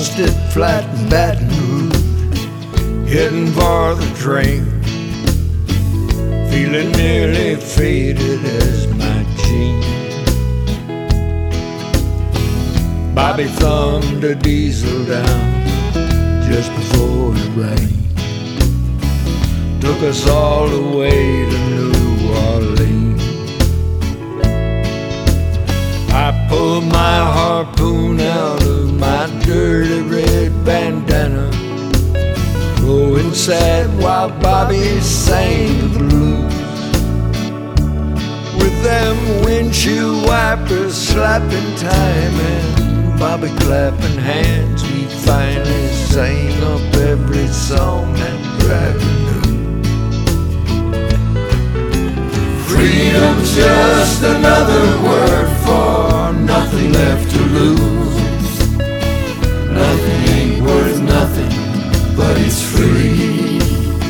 lost it flat in Baton Rouge, heading for the train, feeling nearly faded as my jeans. Bobby thumbed a diesel down just before it rained, took us all the way to New Orleans. I pulled my harpoon out of my dirty red bandana, growing sad while Bobby sang the blues. With them windshield wipers slapping time and Bobby clapping hands, we finally sang up every song that driver knew. Freedom's just another word for nothing left to lose. Nothing ain't worth nothing, but it's free.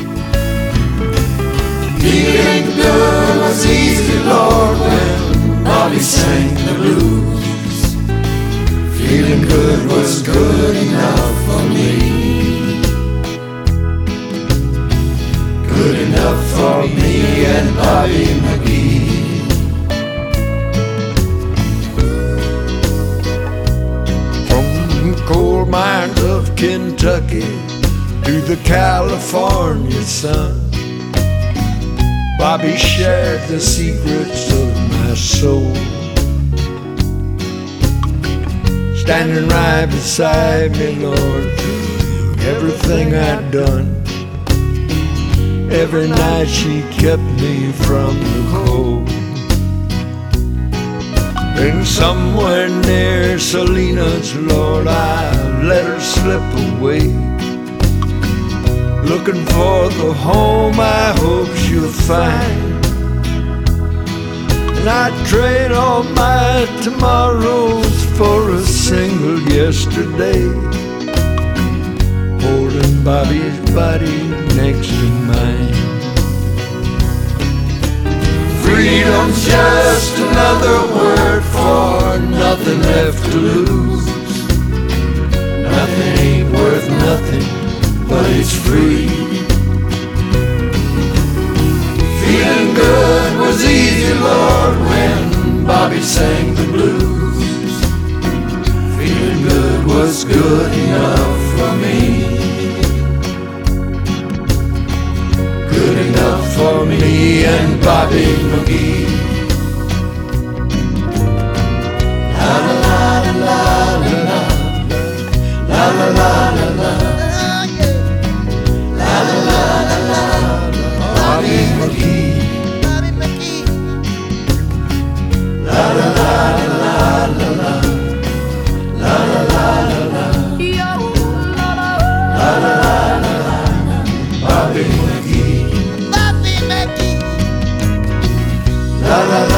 Feeling good was easy, Lord, when Bobby sang the blues. Feeling good was good enough for me. Good enough for me and Bobby McGee. From the coal mines of Kentucky to the California sun, Bobby shared the secrets of my soul, standing right beside me, Lord, through everything I'd done. Every night she kept me from the cold. And somewhere near Salinas, Lord, I let her slip away, looking for the home I hope she'll find. And I'd trade all my tomorrows for a single yesterday, holding Bobby's body next to mine. Freedom's just another word for nothing left to lose. Nothing ain't worth nothing, but it's free. Feeling good was easy, Lord, when Bobby sang the blues. Feeling good was good enough for me. Good enough for me and Bobby McGee. La la la la la la, la la la la la, la la la la la, Bobby McGee. La la la la la la, la la la la la, la la la la la, Bobby McGee. La la la